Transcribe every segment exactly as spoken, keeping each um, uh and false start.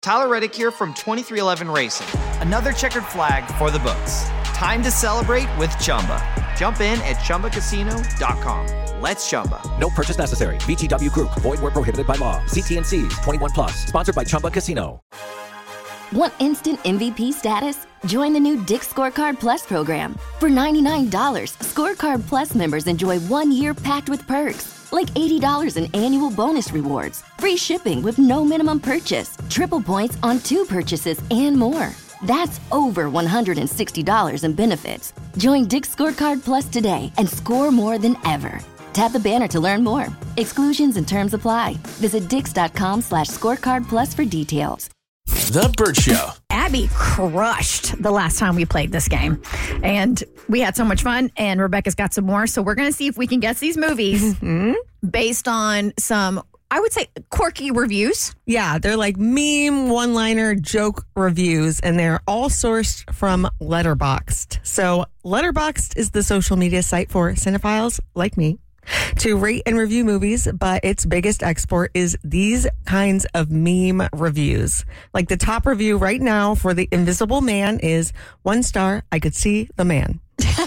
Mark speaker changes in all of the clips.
Speaker 1: Tyler Reddick here from twenty-three eleven Racing. Another checkered flag for the books. Time to celebrate with Chumba. Jump in at Chumba Casino dot com. Let's Chumba.
Speaker 2: No purchase necessary. V G W Group. Void where prohibited by law. See T N Cs. twenty-one plus. Sponsored by Chumba Casino.
Speaker 3: Want instant M V P status? Join the new Dick's Scorecard Plus program. For ninety-nine dollars, Scorecard Plus members enjoy one year packed with perks, like eighty dollars in annual bonus rewards, free shipping with no minimum purchase, triple points on two purchases, and more. That's over one hundred sixty dollars in benefits. Join Dick's Scorecard Plus today and score more than ever. Tap the banner to learn more. Exclusions and terms apply. Visit dix.com slash scorecard plus for details.
Speaker 4: The Burt Show.
Speaker 5: Abby crushed the last time we played this game. And we had so much fun, and Rebecca's got some more. So we're going to see if we can guess these movies mm-hmm. based on some, I would say, quirky reviews.
Speaker 6: Yeah, they're like meme, one-liner, joke reviews, and they're all sourced from Letterboxd. So Letterboxd is the social media site for cinephiles like me to rate and review movies, but its biggest export is these kinds of meme reviews. Like the top review right now for The Invisible Man is one star, I could see the man.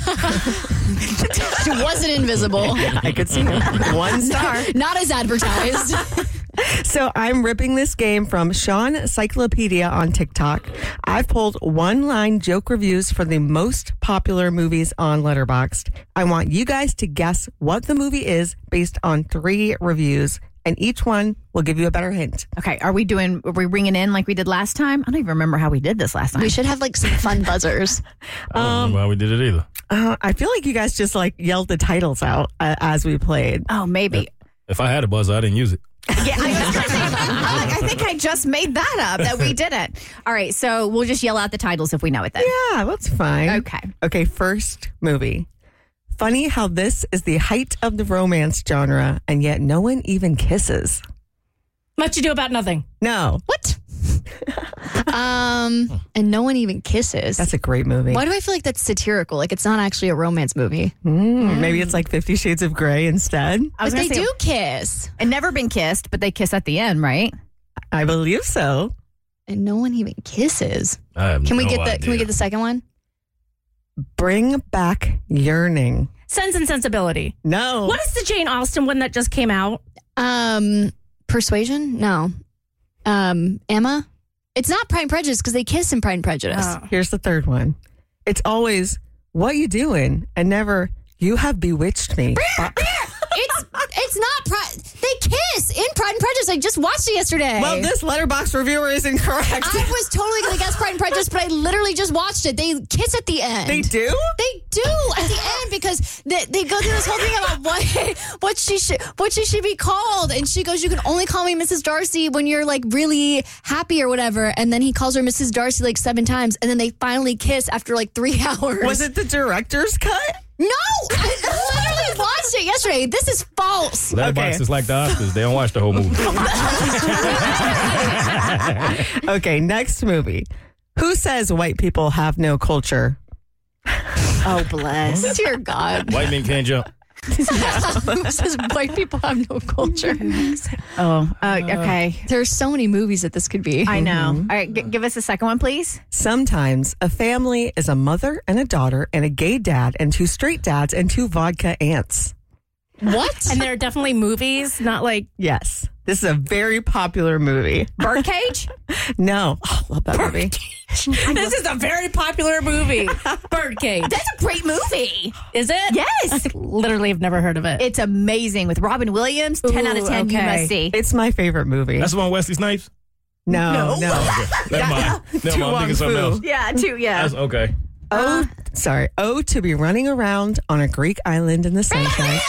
Speaker 7: She wasn't invisible.
Speaker 6: Yeah, I could see him. One star.
Speaker 7: Not as advertised.
Speaker 6: So I'm ripping this game from Sean Cyclopedia on TikTok. I've pulled one-line joke reviews for the most popular movies on Letterboxd. I want you guys to guess what the movie is based on three reviews, and each one will give you a better hint.
Speaker 5: Okay, are we doing, are we ringing in like we did last time? I don't even remember how we did this last time.
Speaker 7: We should have like some fun buzzers.
Speaker 8: I don't remember how we did it either.
Speaker 6: Uh, I feel like you guys just like yelled the titles out uh, as we played.
Speaker 5: Oh, maybe.
Speaker 8: If I had a buzzer, I didn't use it.
Speaker 5: Yeah, I, was gonna say, I, I think I just made that up, that we didn't. All right, so we'll just yell out the titles if we know it then.
Speaker 6: Yeah, that's fine.
Speaker 5: Okay.
Speaker 6: Okay, first movie. Funny how this is the height of the romance genre, and yet no one even kisses.
Speaker 9: Much Ado About Nothing.
Speaker 6: No.
Speaker 7: What? um, and no one even kisses.
Speaker 6: That's a great movie.
Speaker 7: Why do I feel like that's satirical? Like it's not actually a romance movie.
Speaker 6: Mm, mm. Maybe it's like Fifty Shades of Grey instead.
Speaker 7: But they say, do kiss.
Speaker 5: And Never Been Kissed, but they kiss at the end, right?
Speaker 6: I believe so.
Speaker 7: And no one even kisses.
Speaker 8: I have
Speaker 7: can
Speaker 8: no
Speaker 7: we get the
Speaker 8: idea.
Speaker 7: Can we get the second one?
Speaker 6: Bring Back Yearning.
Speaker 9: Sense and Sensibility.
Speaker 6: No.
Speaker 9: What is the Jane Austen one that just came out?
Speaker 7: Um, Persuasion? No. Um, Emma? It's not Pride and Prejudice because they kiss in Pride and Prejudice.
Speaker 6: Oh. Here's the third one. It's always, what you doing? And never, you have bewitched me.
Speaker 7: It's it's not Pride. They kiss in Pride and Prejudice. I just watched it yesterday.
Speaker 6: Well, this Letterboxd reviewer is incorrect.
Speaker 7: I was totally going to guess Pride and Prejudice, but I literally just watched it. They kiss at the end.
Speaker 6: They do?
Speaker 7: They do at the end because they, they go through this whole thing about what what she should what she should be called, and she goes, "You can only call me Missus Darcy when you're like really happy or whatever." And then he calls her Missus Darcy like seven times, and then they finally kiss after like three hours.
Speaker 6: Was it the director's cut?
Speaker 7: No, I literally watched it yesterday. This is false.
Speaker 8: Letterboxd
Speaker 6: Okay.
Speaker 8: is like the Oscars. They don't watch the whole movie.
Speaker 6: Okay, next movie. Who says white people have no culture?
Speaker 7: Oh, bless. Dear God.
Speaker 8: White men can't jump.
Speaker 7: Who says white people have no culture?
Speaker 5: Oh, uh, okay.
Speaker 7: There's so many movies that this could be.
Speaker 5: I know. Mm-hmm. All right, g- give us a second one, please.
Speaker 6: Sometimes a family is a mother and a daughter and a gay dad and two straight dads and two vodka aunts.
Speaker 7: What?
Speaker 9: And there are definitely movies, not like...
Speaker 6: Yes. This is a very popular movie.
Speaker 5: Birdcage?
Speaker 6: No. Oh, love that movie.
Speaker 9: This is a very popular movie. Birdcage.
Speaker 5: That's a great movie.
Speaker 9: Is it?
Speaker 5: Yes.
Speaker 9: I literally have never heard of it.
Speaker 5: It's amazing with Robin Williams. ten
Speaker 9: Ooh,
Speaker 5: out of ten. You
Speaker 9: okay.
Speaker 5: must see.
Speaker 6: It's my favorite movie.
Speaker 8: That's the one Wesley Snipes?
Speaker 6: No, no.
Speaker 8: Okay. Never mind. Never mind. I'm thinking something else.
Speaker 5: Yeah, two, yeah.
Speaker 8: That's okay.
Speaker 6: Oh, sorry. Oh, to be running around on a Greek island in the sunshine.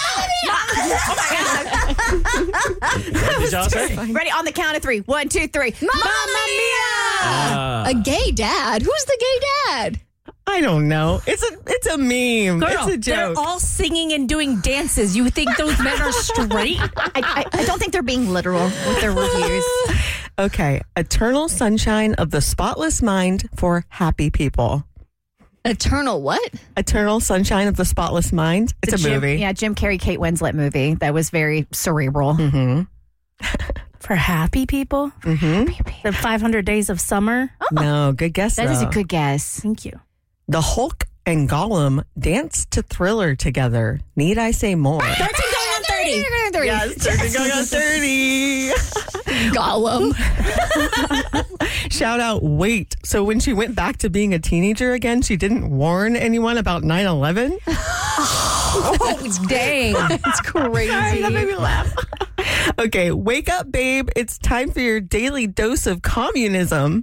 Speaker 8: What did y'all say?
Speaker 5: Ready on the count of three. One, two, three. Mamma Mia!
Speaker 8: Uh,
Speaker 7: A gay dad? Who's the gay dad?
Speaker 6: I don't know. It's a it's a meme.
Speaker 9: Girl,
Speaker 6: it's a
Speaker 9: they're
Speaker 6: joke.
Speaker 9: all singing and doing dances. You think those men are straight?
Speaker 5: I, I, I don't think they're being literal with their reviews.
Speaker 6: Okay. Eternal Sunshine of the Spotless Mind for happy people.
Speaker 7: Eternal what?
Speaker 6: Eternal Sunshine of the Spotless Mind. It's a
Speaker 5: Jim,
Speaker 6: movie.
Speaker 5: Yeah, Jim Carrey, Kate Winslet movie that was very cerebral.
Speaker 6: Mm-hmm.
Speaker 9: For happy people?
Speaker 6: Mm-hmm.
Speaker 9: The five hundred Days of Summer?
Speaker 6: No, good guess.
Speaker 5: That is a
Speaker 6: though.
Speaker 5: good guess.
Speaker 9: Thank you.
Speaker 6: The Hulk and Gollum dance to Thriller together. Need I say more?
Speaker 7: thirteen going on thirty.
Speaker 6: Yes, thirteen going on thirty.
Speaker 7: Gollum.
Speaker 6: Shout out, wait. So when she went back to being a teenager again, she didn't warn anyone about nine eleven?
Speaker 9: Oh, dang.
Speaker 5: It's crazy.
Speaker 6: Sorry, that made me laugh. Okay, wake up, babe. It's time for your daily dose of communism.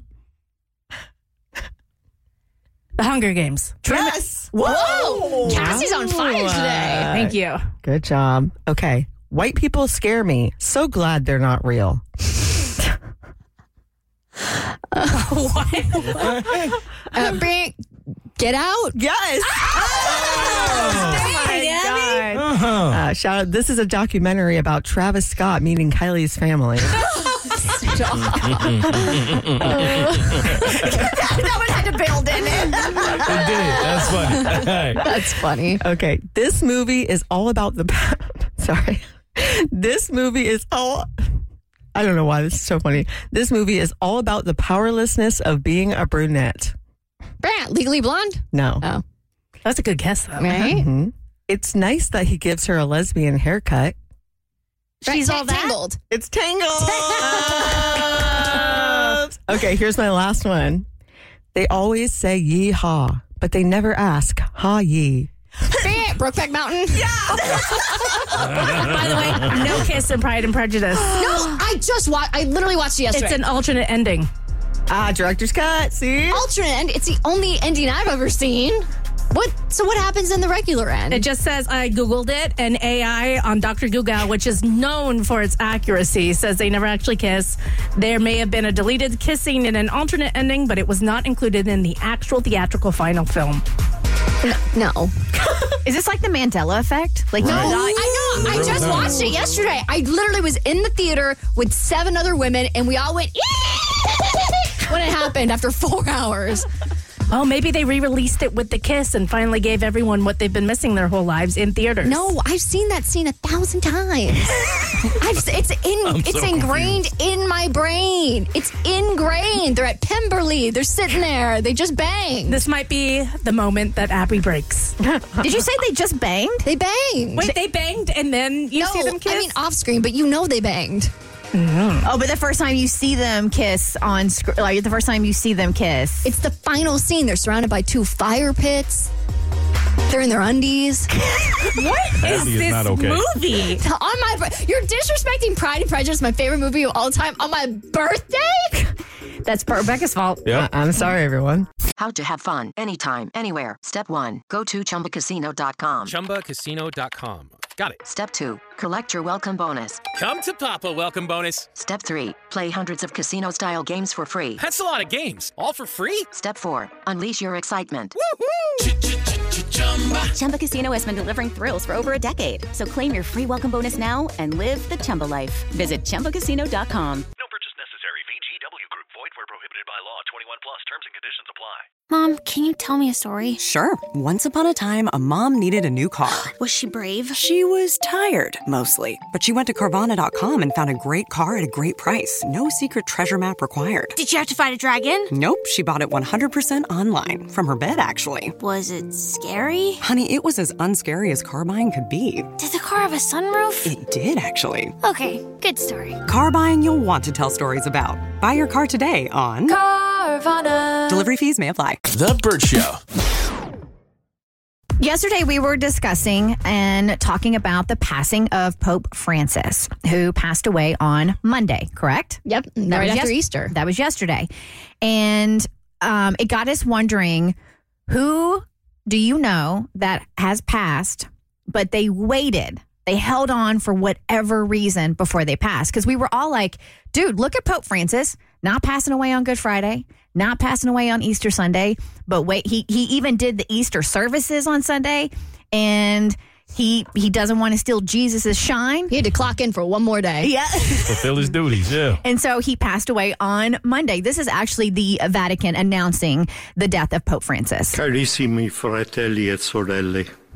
Speaker 9: The Hunger Games.
Speaker 6: Yes.
Speaker 7: Whoa. Cassie's on fire today.
Speaker 9: Thank you.
Speaker 6: Good job. Okay. White people scare me. So glad they're not real.
Speaker 7: Uh, bring, get out.
Speaker 6: Yes. Oh, my God.
Speaker 8: Uh-huh.
Speaker 6: Uh, shout out. This is a documentary about Travis Scott meeting Kylie's family.
Speaker 5: That one had to build in it.
Speaker 8: It did. That's funny. All right.
Speaker 7: That's funny.
Speaker 6: Okay. This movie is all about the. Sorry. This movie is all. I don't know why this is so funny. This movie is all about the powerlessness of being a brunette.
Speaker 7: Brant, Legally Blonde?
Speaker 6: No.
Speaker 7: Oh.
Speaker 9: That's a good guess, though.
Speaker 7: Right?
Speaker 6: Mhm. It's nice that he gives her a lesbian haircut.
Speaker 7: She's all Tangled.
Speaker 6: It's Tangled. Okay, here's my last one. They always say yee-haw, but they never ask ha yee.
Speaker 7: Brant, Brokeback Mountain?
Speaker 9: By the way, no kiss in Pride and Prejudice.
Speaker 7: No, I just watched, I literally watched it yesterday.
Speaker 9: It's an alternate ending.
Speaker 6: Ah, director's cut. See?
Speaker 7: alternate end. It's the only ending I've ever seen. What? So what happens in the regular end?
Speaker 9: It just says, I Googled it, and A I on Doctor Google, which is known for its accuracy, says they never actually kiss. There may have been a deleted kissing in an alternate ending, but it was not included in the actual theatrical final film.
Speaker 7: No.
Speaker 5: Is this like the Mandela effect? Like,
Speaker 7: No,
Speaker 5: no,
Speaker 7: I know. I just watched it yesterday. I literally was in the theater with seven other women, and we all went when it happened after four hours.
Speaker 9: Oh, maybe they re-released it with the kiss and finally gave everyone what they've been missing their whole lives in theaters.
Speaker 7: No, I've seen that scene a thousand times. I've, it's in,
Speaker 8: I'm
Speaker 7: it's
Speaker 8: so
Speaker 7: ingrained in my brain. It's ingrained. They're at Pemberley. They're sitting there. They just banged.
Speaker 9: This might be the moment that Abby breaks.
Speaker 5: Did you say they just banged?
Speaker 7: They banged.
Speaker 9: Wait, they banged and then you
Speaker 7: no,
Speaker 9: see them kiss?
Speaker 7: I mean off screen, but you know they banged.
Speaker 5: Oh, but the first time you see them kiss on screen, like the first time you see them kiss.
Speaker 7: It's the final scene. They're surrounded by two fire pits. They're in their undies.
Speaker 9: What is
Speaker 8: Abby is
Speaker 9: this
Speaker 8: not okay.
Speaker 9: movie?
Speaker 7: On my, bir- you're disrespecting Pride and Prejudice, my favorite movie of all time, on my birthday.
Speaker 5: That's Rebecca's fault.
Speaker 8: Yep.
Speaker 6: I'm sorry, everyone.
Speaker 4: How to have fun anytime, anywhere. Step one, go to chumba casino dot com.
Speaker 10: chumba casino dot com. Got it.
Speaker 4: Step two, collect your welcome bonus.
Speaker 10: Come to Papa welcome bonus.
Speaker 4: Step three, play hundreds of casino style games for free.
Speaker 10: That's a lot of games. All for free?
Speaker 4: Step four, unleash your excitement.
Speaker 11: Chumba Casino has been delivering thrills for over a decade. So claim your free welcome bonus now and live the Chumba life. Visit chumba casino dot com.
Speaker 12: No purchase necessary. V G W Group. Void where prohibited by law. twenty-one plus. Terms and conditions apply.
Speaker 13: Mom, can you tell me a story?
Speaker 14: Sure. Once upon a time, a mom needed a new car.
Speaker 13: Was she brave?
Speaker 14: She was tired, mostly. But she went to Carvana dot com and found a great car at a great price. No secret treasure map required.
Speaker 13: Did you have to fight a dragon?
Speaker 14: Nope. She bought it one hundred percent online. From her bed, actually.
Speaker 13: Was it scary?
Speaker 14: Honey, it was as unscary as car buying could be.
Speaker 13: Did the car have a sunroof?
Speaker 14: It did, actually.
Speaker 13: Okay, good story.
Speaker 14: Car buying you'll want to tell stories about. Buy your car today on
Speaker 13: Carvana.
Speaker 14: Delivery fees may apply.
Speaker 10: The Burt Show.
Speaker 5: Yesterday, we were discussing and talking about the passing of Pope Francis, who passed away on Monday, correct?
Speaker 7: Yep,
Speaker 5: That
Speaker 7: right
Speaker 5: was
Speaker 7: after
Speaker 5: yes-
Speaker 7: Easter.
Speaker 5: That was yesterday. And um, it got us wondering, who do you know that has passed, but they waited? They held on for whatever reason before they passed. Because we were all like, dude, look at Pope Francis, not passing away on Good Friday, not passing away on Easter Sunday. But wait, he he even did the Easter services on Sunday, and he he doesn't want to steal Jesus's shine.
Speaker 7: He had to clock in for one more day.
Speaker 5: Yeah.
Speaker 8: Fulfill his duties, yeah.
Speaker 5: And so he passed away on Monday. This is actually the Vatican announcing the death of Pope Francis.
Speaker 15: Carissimi fratelli e sorelle.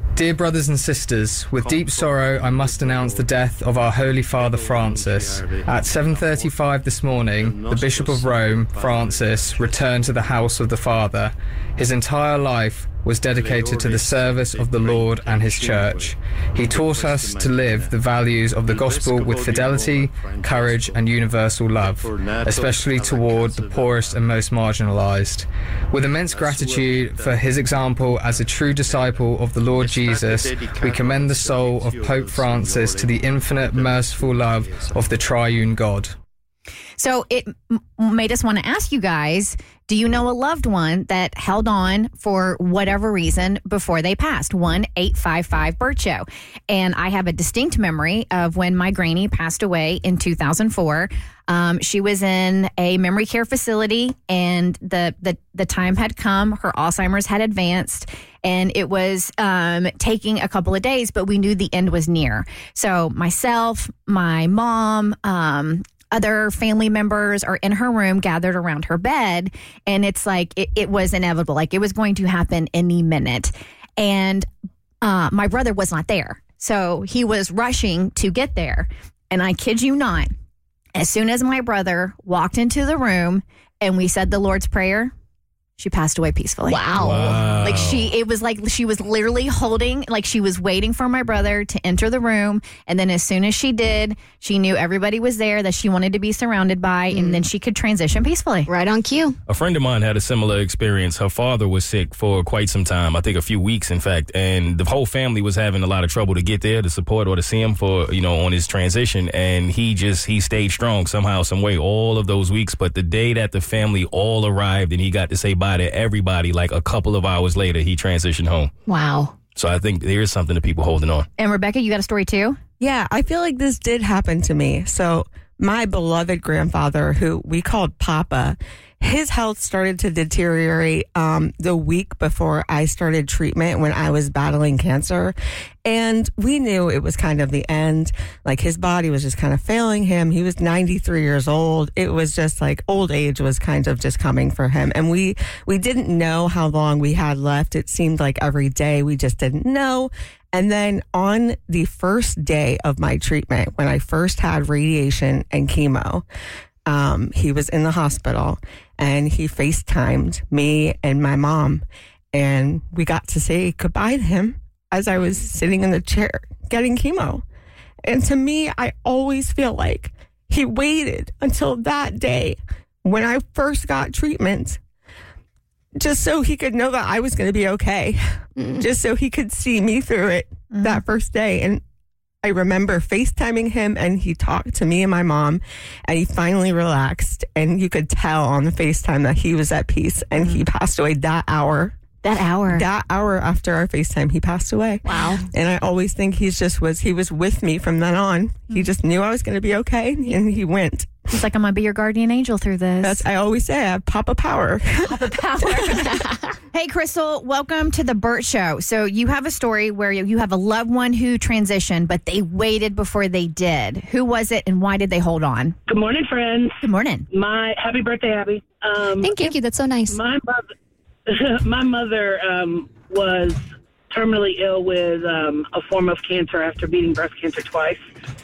Speaker 15: Dear brothers and sisters, with deep sorrow I must announce the death of our Holy Father Francis. At seven thirty-five this morning, the Bishop of Rome, Francis, returned to the house of the Father. His entire life was dedicated to the service of the Lord and His Church. He taught us to live the values of the Gospel with fidelity, courage, and universal love, especially toward the poorest and most marginalized. With immense gratitude for his example as a true disciple of the Lord Jesus, we commend the soul of Pope Francis to the infinite merciful love of the triune God.
Speaker 5: So it m- made us want to ask you guys, do you know a loved one that held on for whatever reason before they passed? one eight five five Burt Show. And I have a distinct memory of when my granny passed away in two thousand four. Um, she was in a memory care facility, and the, the, the time had come. Her Alzheimer's had advanced, and it was um, taking a couple of days, but we knew the end was near. So myself, my mom, um, other family members are in her room gathered around her bed, and it's like it, it was inevitable. Like it was going to happen any minute. And uh, my brother was not there. So he was rushing to get there. And I kid you not, as soon as my brother walked into the room and we said the Lord's Prayer, she passed away peacefully.
Speaker 7: Wow.
Speaker 8: Wow.
Speaker 5: Like she, it was like she was literally holding, like she was waiting for my brother to enter the room. And then as soon as she did, she knew everybody was there that she wanted to be surrounded by, mm. and then she could transition peacefully.
Speaker 7: Right on cue.
Speaker 8: A friend of mine had a similar experience. Her father was sick for quite some time, I think a few weeks, in fact, and the whole family was having a lot of trouble to get there to support or to see him for, you know, on his transition. And he just, he stayed strong somehow, some way, all of those weeks. But the day that the family all arrived and he got to say bye to everybody, like a couple of hours later, he transitioned home.
Speaker 7: Wow.
Speaker 8: So I think there is something to people holding on.
Speaker 5: And Rebecca, you got a story too?
Speaker 6: Yeah, I feel like this did happen to me. So my beloved grandfather, who we called Papa, his health started to deteriorate um, the week before I started treatment when I was battling cancer. And we knew it was kind of the end. Like his body was just kind of failing him. He was ninety-three years old. It was just like old age was kind of just coming for him. And we, we didn't know how long we had left. It seemed like every day we just didn't know. And then on the first day of my treatment, when I first had radiation and chemo, um, he was in the hospital and he FaceTimed me and my mom. And we got to say goodbye to him as I was sitting in the chair getting chemo. And to me, I always feel like he waited until that day when I first got treatment just so he could know that I was going to be okay, mm. just so he could see me through it mm. that first day. And I remember FaceTiming him, and he talked to me and my mom, and he finally relaxed, and you could tell on the FaceTime that he was at peace, and mm. he passed away that hour.
Speaker 5: That hour.
Speaker 6: That hour after our FaceTime, he passed away.
Speaker 5: Wow.
Speaker 6: And I always think he's just was, he was with me from then on. Mm. He just knew I was going to be okay, and he went.
Speaker 5: He's like, I'm going to be your guardian angel through this.
Speaker 6: That's, I always say, I have Papa Power.
Speaker 5: Papa Power. Hey, Crystal, welcome to the Burt Show. So you have a story where you have a loved one who transitioned, but they waited before they did. Who was it, and why did they hold on?
Speaker 16: Good morning, friends.
Speaker 5: Good morning.
Speaker 16: My happy birthday, Abby. Um,
Speaker 7: Thank you. Thank you. That's so nice.
Speaker 16: My mother, my mother um, was terminally ill with um, a form of cancer after beating breast cancer twice.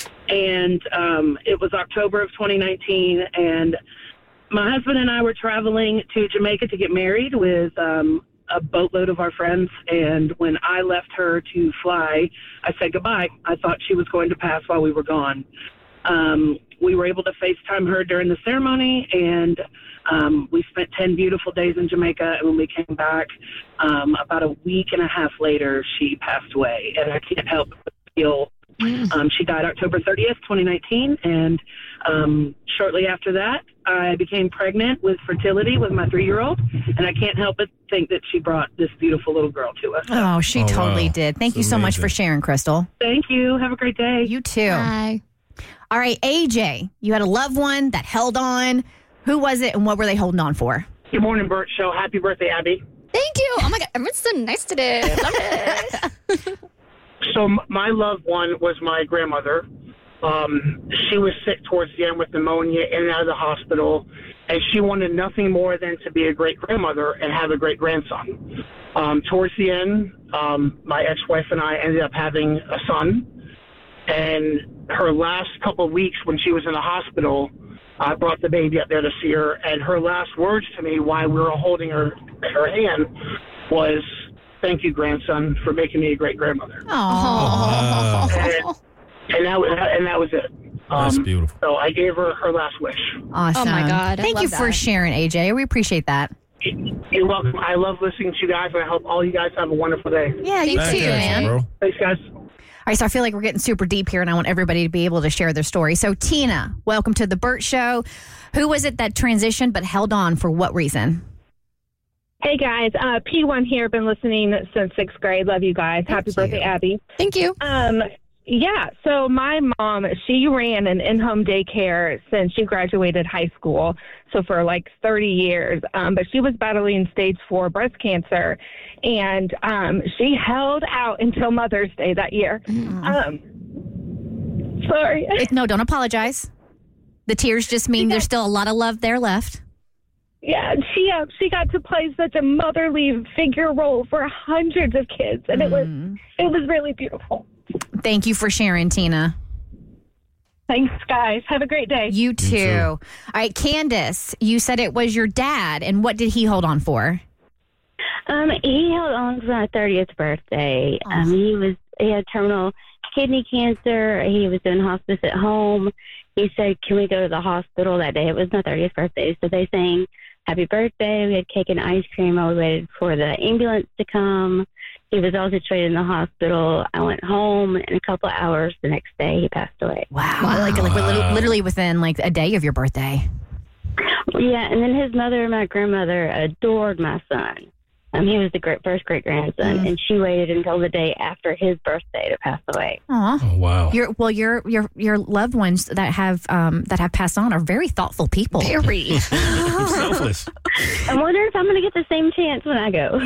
Speaker 16: And um, it was October of twenty nineteen, and my husband and I were traveling to Jamaica to get married with um, a boatload of our friends. And when I left her to fly, I said goodbye. I thought she was going to pass while we were gone. Um, we were able to FaceTime her during the ceremony, and um, we spent ten beautiful days in Jamaica. And when we came back, um, about a week and a half later, she passed away. And I can't help but feel Um, she died October thirtieth, twenty nineteen, and um, shortly after that, I became pregnant with fertility with my three-year-old, and I can't help but think that she brought this beautiful little girl to us.
Speaker 5: Oh, she oh, totally wow. did. Thank That's you so amazing. much for sharing, Crystal.
Speaker 16: Thank you. Have a great day.
Speaker 5: You too.
Speaker 7: Bye.
Speaker 5: All right, A J, you had a loved one that held on. Who was it, and what were they holding on for?
Speaker 17: Good morning, Burt Show. Happy birthday, Abby.
Speaker 7: Thank you. Oh, my God. Everyone's so nice today. I love it.
Speaker 17: So my loved one was my grandmother. Um, she was sick towards the end with pneumonia, in and out of the hospital. and she wanted nothing more than to be a great grandmother and have a great grandson. Um, towards the end, um, my ex-wife and I ended up having a son, and her last couple of weeks when she was in the hospital, I brought the baby up there to see her, and her last words to me while we were holding her her hand was, "Thank you, grandson, for making me a great grandmother."
Speaker 5: Aww.
Speaker 17: And, and that was and that was it. Um,
Speaker 8: That's beautiful.
Speaker 17: So I gave her her last wish.
Speaker 5: Awesome.
Speaker 7: Oh, my God. I
Speaker 5: Thank
Speaker 7: love
Speaker 5: you for
Speaker 7: that.
Speaker 5: sharing, A J. We appreciate that.
Speaker 17: You're welcome. I love listening to you guys, and I hope all you guys have a wonderful day.
Speaker 5: Yeah, you
Speaker 8: Thanks,
Speaker 5: too, man.
Speaker 8: bro.
Speaker 17: Thanks, guys.
Speaker 5: All right, so I feel like we're getting super deep here, and I want everybody to be able to share their story. So, Tina, welcome to the Burt Show. Who was it that transitioned but held on for what reason?
Speaker 18: Hey, guys. Uh, P one here. Been listening since sixth grade. Love you guys.
Speaker 5: Thank
Speaker 18: Happy
Speaker 5: you.
Speaker 18: birthday, Abby.
Speaker 7: Thank you.
Speaker 18: Um, yeah, so my mom, she ran an in-home daycare since she graduated high school, so for like thirty years. Um, but she was battling stage four breast cancer, and um, she held out until Mother's Day that year.
Speaker 5: Mm-hmm.
Speaker 18: Um, sorry.
Speaker 5: It, no, don't apologize. The tears just mean there's still a lot of love there left.
Speaker 18: Yeah, she uh, she got to play such a motherly figure role for hundreds of kids, and it was it was really beautiful.
Speaker 5: Thank you for sharing, Tina.
Speaker 18: Thanks, guys. Have a great day.
Speaker 5: You too.
Speaker 8: too.
Speaker 5: All right, Candace, you said it was your dad, and what did he hold on for?
Speaker 19: Um, he held on for my thirtieth birthday.
Speaker 5: Oh.
Speaker 19: Um, he was he had terminal kidney cancer. He was doing hospice at home. He said, "Can we go to the hospital that day?" It was my thirtieth birthday, so they sang "Happy Birthday." We had cake and ice cream. I waited for the ambulance to come. He was all situated in the hospital. I went home. In a couple of hours, the next day, he passed away.
Speaker 5: Wow, like like
Speaker 8: Wow.
Speaker 5: literally within like a day of your birthday.
Speaker 19: Yeah, and then his mother and my grandmother adored my son. Um, he was the great, first great grandson,
Speaker 5: Mm.
Speaker 19: and she waited until the day after his birthday to pass away.
Speaker 5: Aw.
Speaker 8: Oh, wow.
Speaker 5: Your well, your your your loved ones that have um that have passed on are very thoughtful people.
Speaker 7: Very.
Speaker 8: Selfless.
Speaker 19: I wonder if I'm going to get the same chance when I go.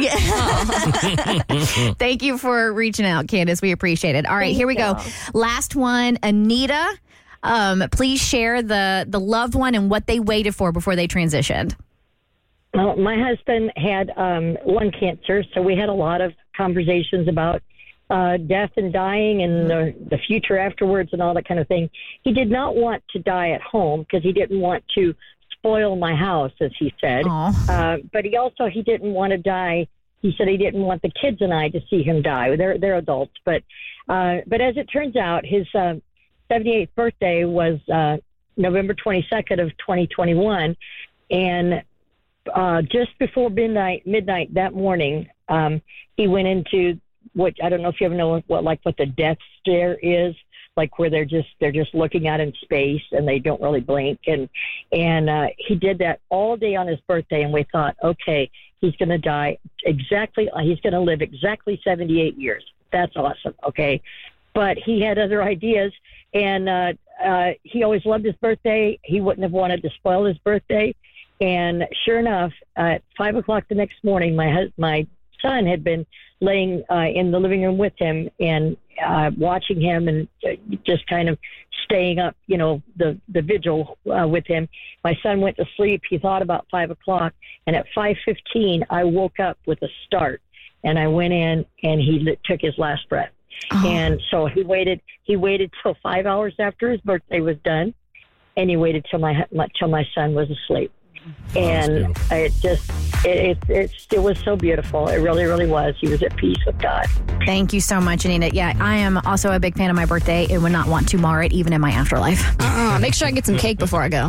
Speaker 5: Thank you for reaching out, Candace. We appreciate it. All right,
Speaker 19: Thank
Speaker 5: here we go.
Speaker 19: y'all.
Speaker 5: Last one, Anita. Um, please share the the loved one and what they waited for before they transitioned.
Speaker 20: Well, my husband had um, lung cancer, so we had a lot of conversations about uh, death and dying and the, the future afterwards and all that kind of thing. He did not want to die at home because he didn't want to spoil my house, as he said. Uh, but he also he didn't want to die. He said he didn't want the kids and I to see him die. They're they're adults, but uh, but as it turns out, his uh, seventy-eighth birthday was uh, November twenty-second of twenty twenty-one, and Uh, just before midnight, midnight that morning, um, he went into what I don't know if you ever know what like what the death stare is, like where they're just they're just looking out in space and they don't really blink. And and uh, he did that all day on his birthday, and we thought, okay, he's going to die exactly. He's going to live exactly seventy-eight years. That's awesome. Okay, but he had other ideas, and uh, uh, he always loved his birthday. He wouldn't have wanted to spoil his birthday. And sure enough, uh, at five o'clock the next morning, my hus- my son had been laying uh, in the living room with him and uh, watching him and uh, just kind of staying up, you know, the, the vigil uh, with him. My son went to sleep. He thought about five o'clock. And at five fifteen, I woke up with a start. And I went in and he lit, took his last breath. Oh. And so he waited, he waited till five hours after his birthday was done. And he waited till my, my till my son was asleep. And oh, it just, it, it, it, it was so beautiful. It really, really was. He was at peace with God.
Speaker 5: Thank you so much, Anita. Yeah, I am also a big fan of my birthday and would not want to mar it even in my afterlife.
Speaker 7: Uh-uh. Make sure I get some cake before I go.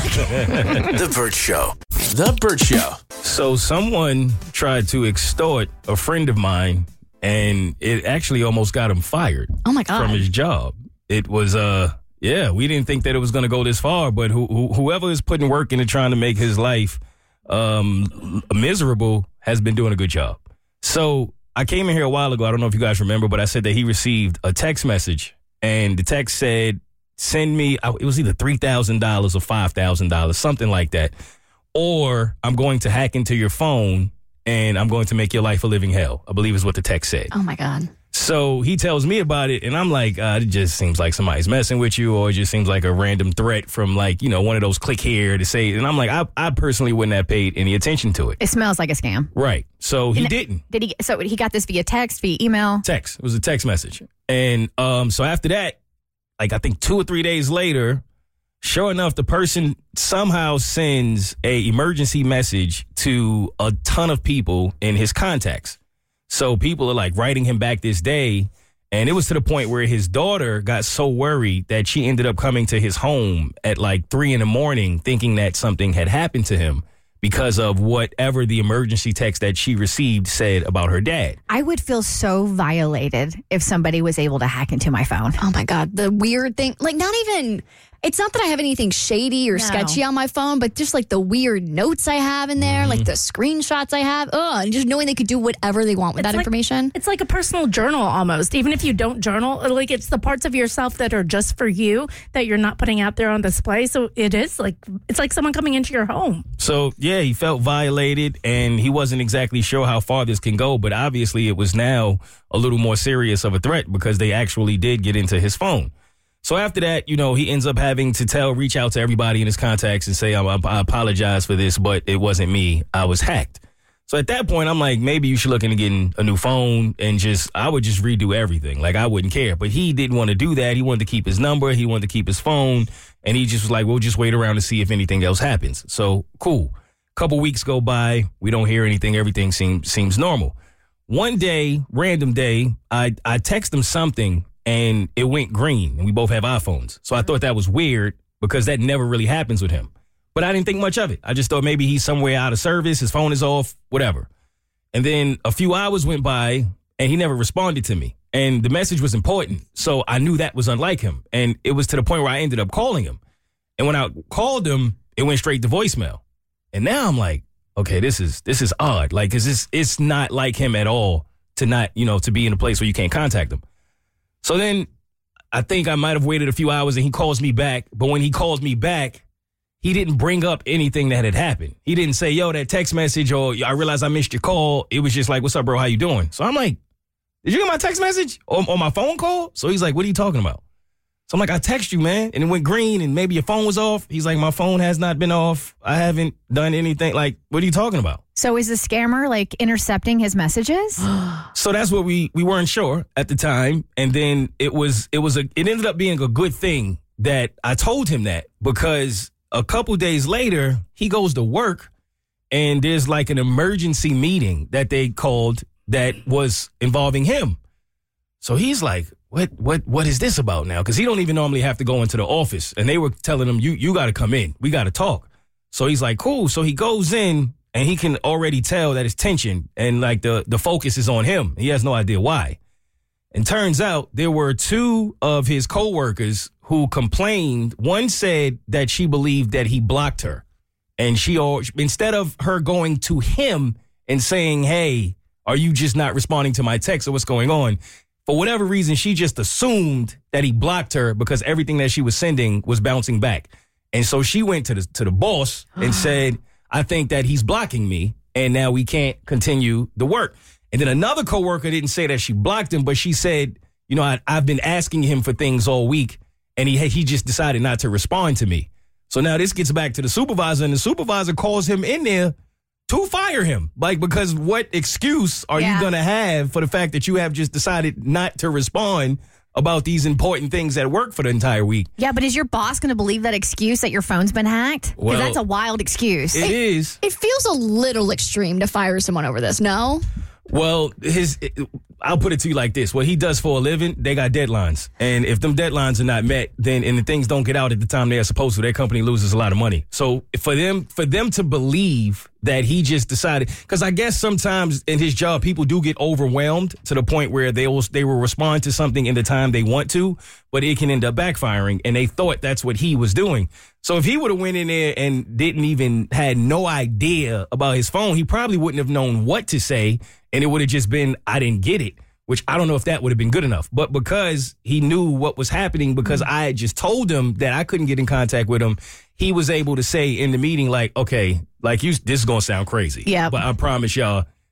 Speaker 10: The Burt Show. The Burt Show.
Speaker 8: So someone tried to extort a friend of mine, and it actually almost got him fired.
Speaker 7: Oh, my God.
Speaker 8: From his job. It was, uh, yeah, we didn't think that it was going to go this far, but who, who, whoever is putting work into trying to make his life um, miserable has been doing a good job. So I came in here a while ago. I don't know if you guys remember, but I said that he received a text message, and the text said, send me, it was either three thousand dollars or five thousand dollars, something like that. Or I'm going to hack into your phone, and I'm going to make your life a living hell, I believe is what the text said.
Speaker 7: Oh, my God.
Speaker 8: So he tells me about it, and I'm like, uh, it just seems like somebody's messing with you, or it just seems like a random threat from, like, you know, one of those click here to say. And I'm like, I, I personally wouldn't have paid any attention to it.
Speaker 5: It smells like a scam.
Speaker 8: Right. So he
Speaker 5: And
Speaker 8: didn't.
Speaker 5: Did he? So he got this via text, via email?
Speaker 8: Text. It was a text message. And um, so after that, like I think two or three days later, sure enough, the person somehow sends a emergency message to a ton of people in his contacts. So people are like writing him back this day. And it was to the point where his daughter got so worried that she ended up coming to his home at like three in the morning thinking that something had happened to him because of whatever the emergency text that she received said about her dad.
Speaker 5: I would feel so violated if somebody was able to hack into my phone.
Speaker 7: Oh my God. The weird thing, like not even, it's not that I have anything shady or
Speaker 5: No.
Speaker 7: sketchy on my phone, but just like the weird notes I have in there, like the screenshots I have. Oh, and just knowing they could do whatever they want with
Speaker 9: It's
Speaker 7: that
Speaker 9: like-
Speaker 7: information.
Speaker 9: It's like a personal journal almost. Even if you don't journal, like it's the parts of yourself that are just for you that you're not putting out there on display. So it is like, it's like someone coming into your home.
Speaker 8: So, yeah, he felt violated, and he wasn't exactly sure how far this can go, but obviously it was now a little more serious of a threat because they actually did get into his phone. So after that, you know, he ends up having to tell, reach out to everybody in his contacts and say, I, I apologize for this, but it wasn't me. I was hacked. So at that point, I'm like, maybe you should look into getting a new phone and just, I would just redo everything. Like, I wouldn't care. But he didn't want to do that. He wanted to keep his number. He wanted to keep his phone. And he just was like, we'll just wait around to see if anything else happens. So, cool. Couple weeks go by. We don't hear anything. Everything seems seems normal. One day, random day, I, I text him something and it went green. And we both have iPhones. So I thought that was weird because that never really happens with him. But I didn't think much of it. I just thought maybe he's somewhere out of service. His phone is off, whatever. And then a few hours went by and he never responded to me. And the message was important. So I knew that was unlike him. And it was to the point where I ended up calling him. And when I called him, it went straight to voicemail. And now I'm like, okay, this is this is odd. Like, cause it's it's not like him at all to not, you know, to be in a place where you can't contact him. So then I think I might have waited a few hours and he calls me back. But when he calls me back, he didn't bring up anything that had happened. He didn't say, yo, that text message, or I realized I missed your call. It was just like, what's up, bro? How you doing? So I'm like, did you get my text message or, or my phone call? So he's like, what are you talking about? So I'm like, I text you, man. And it went green and maybe your phone was off. He's like, my phone has not been off. I haven't done anything. Like, what are you talking about?
Speaker 5: So is the scammer like intercepting his messages?
Speaker 8: So that's what we we weren't sure at the time. And then it was it was a it ended up being a good thing that I told him that, because a couple days later he goes to work and there's like an emergency meeting that they called that was involving him. So he's like, what what what is this about now? Because he don't even normally have to go into the office. And they were telling him, you you got to come in. We got to talk. So he's like, cool. So he goes in and he can already tell that it's tension and like the, the focus is on him. He has no idea why. And turns out there were two of his coworkers who complained. One said that she believed that he blocked her. And she, instead of her going to him and saying, hey, are you just not responding to my text or what's going on? For whatever reason, she just assumed that he blocked her because everything that she was sending was bouncing back. And so she went to the to the boss and said, I think that he's blocking me and now we can't continue the work. And then another coworker didn't say that she blocked him, but she said, you know, I, I've been asking him for things all week and he he just decided not to respond to me. So now this gets back to the supervisor, and the supervisor calls him in there to fire him. Like, because what excuse are
Speaker 5: Yeah.
Speaker 8: you going to have for the fact that you have just decided not to respond about these important things at work for the entire week?
Speaker 5: Yeah, but is your boss going to believe that excuse that your phone's been hacked? Because
Speaker 8: Well,
Speaker 5: that's a wild excuse.
Speaker 8: It is.
Speaker 7: It feels a little extreme to fire someone over this, no?
Speaker 8: Well, his I'll put it to you like this. What he does for a living, they got deadlines. And if them deadlines are not met, then and the things don't get out at the time they are supposed to, their company loses a lot of money. So for them for them to believe that he just decided, because I guess sometimes in his job, people do get overwhelmed to the point where they will, they will respond to something in the time they want to, but it can end up backfiring. And they thought that's what he was doing. So if he would have went in there and didn't even, had no idea about his phone, he probably wouldn't have known what to say. And it would have just been, I didn't get it, which I don't know if that would have been good enough. But because he knew what was happening, because I had just told him that I couldn't get in contact with him, he was able to say in the meeting, like, okay, like you, this is going to sound crazy.
Speaker 5: Yeah.
Speaker 8: But I promise y'all,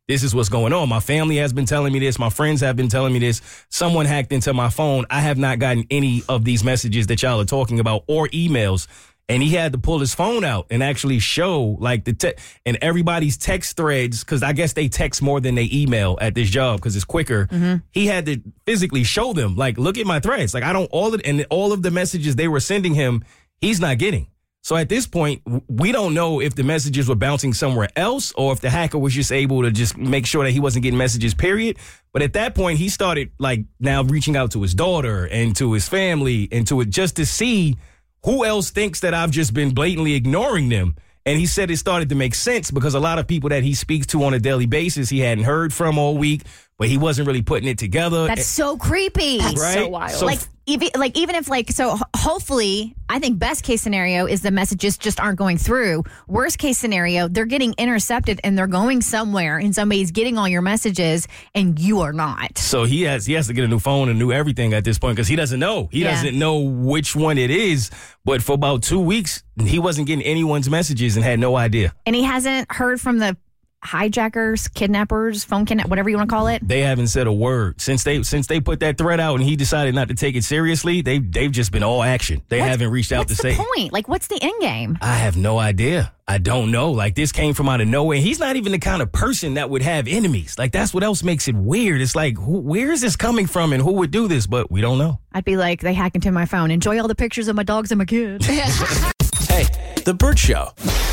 Speaker 8: this is what's going on. My family has been telling me this. My friends have been telling me this. Someone hacked into my phone. I have not gotten any of these messages that y'all are talking about or emails. And he had to pull his phone out and actually show like the te- and everybody's text threads, because I guess they text more than they email at this job because it's quicker.
Speaker 5: Mm-hmm.
Speaker 8: He had to physically show them, like, look at my threads. Like, I don't all of and all of the messages they were sending him, he's not getting. So at this point, we don't know if the messages were bouncing somewhere else or if the hacker was just able to just make sure that he wasn't getting messages, period. But at that point, he started like now reaching out to his daughter and to his family and to it just to see who else thinks that I've just been blatantly ignoring them. And he said it started to make sense because a lot of people that he speaks to on a daily basis, he hadn't heard from all week, but he wasn't really putting it together.
Speaker 5: That's so creepy.
Speaker 8: That's right? so wild. So
Speaker 5: like, even, like even if like so, hopefully, I think best case scenario is the messages just aren't going through. Worst case scenario, they're getting intercepted and they're going somewhere, and somebody's getting all your messages, and you are not.
Speaker 8: So he has he has to get a new phone and new everything at this point because he doesn't know. He
Speaker 5: Yeah.
Speaker 8: doesn't know which one it is. But for about two weeks, he wasn't getting anyone's messages and had no idea.
Speaker 5: And he hasn't heard from the hijackers, kidnappers, phone kidnap, whatever you want to call it.
Speaker 8: They haven't said a word since they since they put that threat out and he decided not to take it seriously. They they've just been all action. They
Speaker 5: What's-
Speaker 8: haven't reached out
Speaker 5: What's
Speaker 8: to
Speaker 5: the
Speaker 8: say.
Speaker 5: point? Like, what's the end game?
Speaker 8: I have no idea. I don't know. Like, this came from out of nowhere. He's not even the kind of person that would have enemies. Like, that's what else makes it weird. It's like, who, where is this coming from and who would do this? But we don't know.
Speaker 5: I'd be like, they hack into my phone. Enjoy all the pictures of my dogs and my kids.
Speaker 10: Hey, The Burt Show.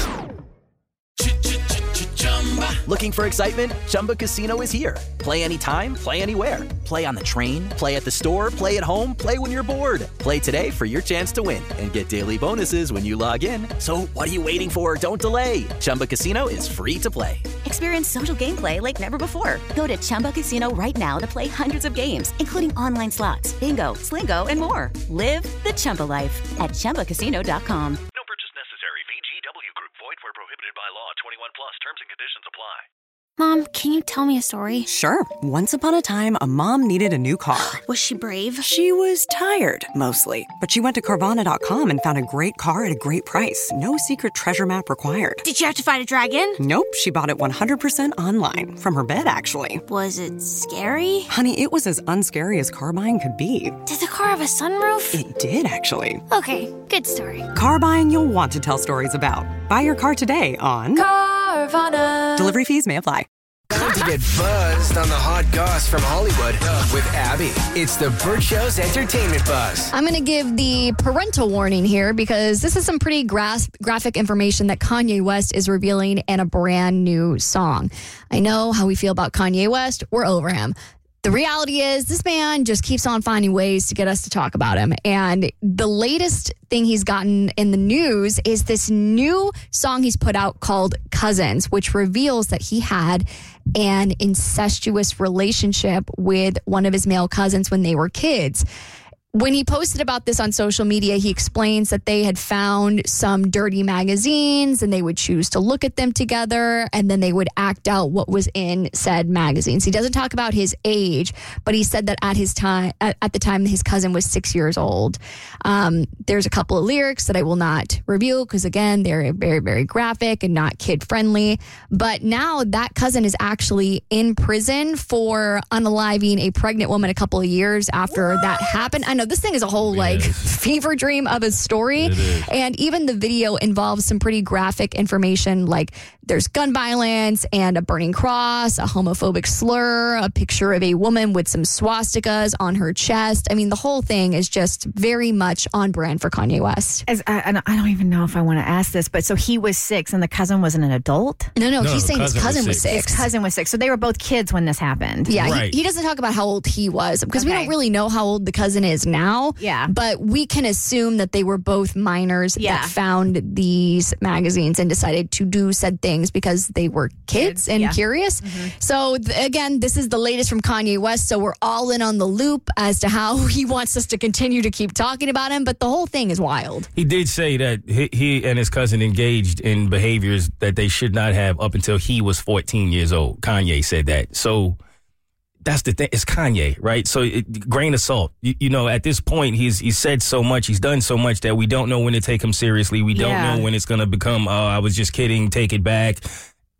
Speaker 2: Looking for excitement? Chumba Casino is here. Play anytime, play anywhere. Play on the train, play at the store, play at home, play when you're bored. Play today for your chance to win and get daily bonuses when you log in. So what are you waiting for? Don't delay. Chumba Casino is free to play.
Speaker 11: Experience social gameplay like never before. Go to Chumba Casino right now to play hundreds of games, including online slots, bingo, Slingo, and more. Live the Chumba life at Chumba Casino dot com.
Speaker 12: No purchase necessary. V G W Group. Void where prohibited by law. twenty-one plus. Terms and conditions apply.
Speaker 13: Mom, can you tell me a story?
Speaker 14: Sure. Once upon a time, a mom needed a new car.
Speaker 13: Was she brave?
Speaker 14: She was tired, mostly. But she went to Carvana dot com and found a great car at a great price. No secret treasure map required.
Speaker 13: Did you have to fight a dragon?
Speaker 14: Nope, she bought it one hundred percent online. From her bed, actually.
Speaker 13: Was it scary?
Speaker 14: Honey, it was as unscary as car buying could be.
Speaker 13: Did the car have a sunroof?
Speaker 14: It did, actually.
Speaker 13: Okay, good story.
Speaker 14: Car buying you'll want to tell stories about. Buy your car today on
Speaker 13: Carvana.
Speaker 14: Delivery fees may apply.
Speaker 10: Time to get buzzed on the hot goss from Hollywood with Abby. It's the Burt Show's entertainment buzz.
Speaker 7: I'm going to give the parental warning here because this is some pretty gra- graphic information that Kanye West is revealing in a brand new song. I know how we feel about Kanye West. We're over him. The reality is this man just keeps on finding ways to get us to talk about him. And the latest thing he's gotten in the news is this new song he's put out called Cousins, which reveals that he had an incestuous relationship with one of his male cousins when they were kids. When he posted about this on social media, he explains that they had found some dirty magazines and they would choose to look at them together and then they would act out what was in said magazines. He doesn't talk about his age, but he said that at his time, at, at the time his cousin was six years old. Um, there's a couple of lyrics that I will not reveal because again, they're very, very graphic and not kid friendly. But now that cousin is actually in prison for unaliving a pregnant woman a couple of years after what? that happened. I know this thing is a whole like yes. fever dream of a story. And even the video involves some pretty graphic information like there's gun violence and a burning cross, a homophobic slur, a picture of a woman with some swastikas on her chest. I mean, the whole thing is just very much on brand for Kanye West.
Speaker 5: As, I, I don't even know if I want to ask this, but so he was six and the cousin wasn't an adult?
Speaker 7: No, no, no he's saying his cousin was six.
Speaker 5: His cousin was six. So they were both kids when this happened.
Speaker 7: Yeah,
Speaker 5: right.
Speaker 7: he, he doesn't talk about how old he was because
Speaker 5: okay.
Speaker 7: we don't really know how old the cousin is now.
Speaker 5: Yeah.
Speaker 7: But we can assume that they were both minors
Speaker 5: yeah.
Speaker 7: that found these magazines and decided to do said things because they were kids, kids and yeah. curious. Mm-hmm. So th- again, this is the latest from Kanye West. So we're all in on the loop as to how he wants us to continue to keep talking about him. But the whole thing is wild.
Speaker 8: He did say that he, he and his cousin engaged in behaviors that they should not have up until he was fourteen years old. Kanye said that. So that's the thing. It's Kanye, right? So it, grain of salt. You, you know, at this point, he's he's said so much, he's done so much that we don't know when to take him seriously. We don't
Speaker 5: yeah.
Speaker 8: know when it's going to become, oh, I was just kidding, take it back.